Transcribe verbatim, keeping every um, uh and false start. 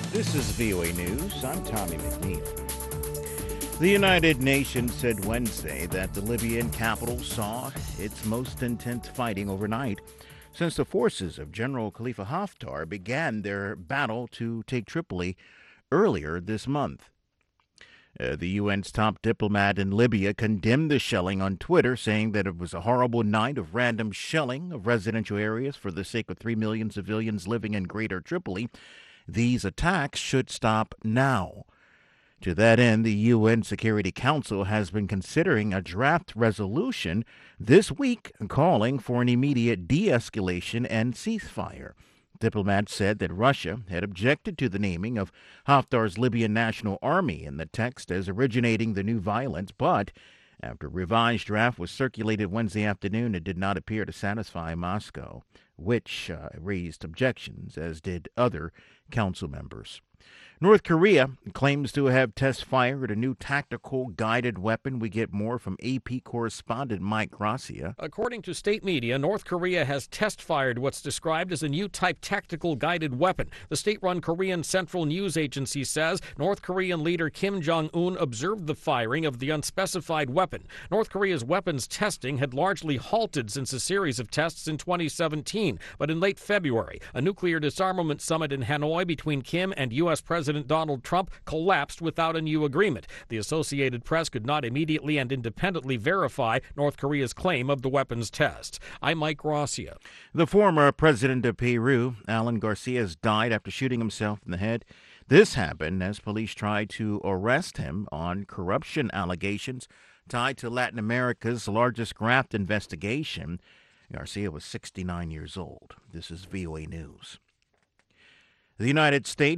This is V O A News. I'm Tommy McNeil. The United Nations said Wednesday that the Libyan capital saw its most intense fighting overnight since the forces of General Khalifa Haftar began their battle to take Tripoli earlier this month. Uh, the U N's top diplomat in Libya condemned the shelling on Twitter, saying that it was a horrible night of random shelling of residential areas for the sake of three million civilians living in Greater Tripoli. These attacks should stop now. To that end, the U N Security Council has been considering a draft resolution this week calling for an immediate de-escalation and ceasefire. Diplomats said that Russia had objected to the naming of Haftar's Libyan National Army in the text as originating the new violence, but after a revised draft was circulated Wednesday afternoon, it did not appear to satisfy Moscow, which uh, raised objections, as did other council members. North Korea claims to have test-fired a new tactical guided weapon. We get more from A P correspondent Mike Gracia. According to state media, North Korea has test-fired what's described as a new type tactical guided weapon. The state-run Korean Central News Agency says North Korean leader Kim Jong-un observed the firing of the unspecified weapon. North Korea's weapons testing had largely halted since a series of tests in twenty seventeen. But in late February, a nuclear disarmament summit in Hanoi between Kim and U S President Donald Trump collapsed without a new agreement. The Associated Press could not immediately and independently verify North Korea's claim of the weapons tests. I'm Mike Gracia. The former president of Peru, Alan Garcia, has died after shooting himself in the head. This happened as police tried to arrest him on corruption allegations tied to Latin America's largest graft investigation. Garcia was sixty-nine years old. This is V O A News. The United States